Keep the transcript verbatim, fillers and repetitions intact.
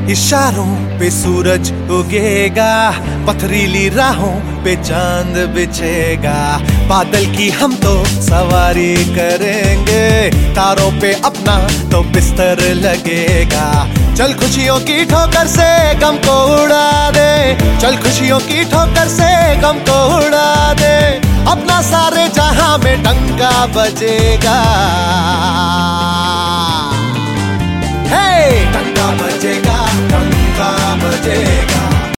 इशारों पे सूरज उगेगा, पथरीली राहों पे चांद बिछेगा। बादल की हम तो सवारी करेंगे, तारों पे अपना तो बिस्तर लगेगा। चल खुशियों की ठोकर से गम को उड़ा दे, चल खुशियों की ठोकर से गम को उड़ा दे। अपना सारे जहां में डंका बजेगा, हे डंका बजेगा, डंका बजेगा।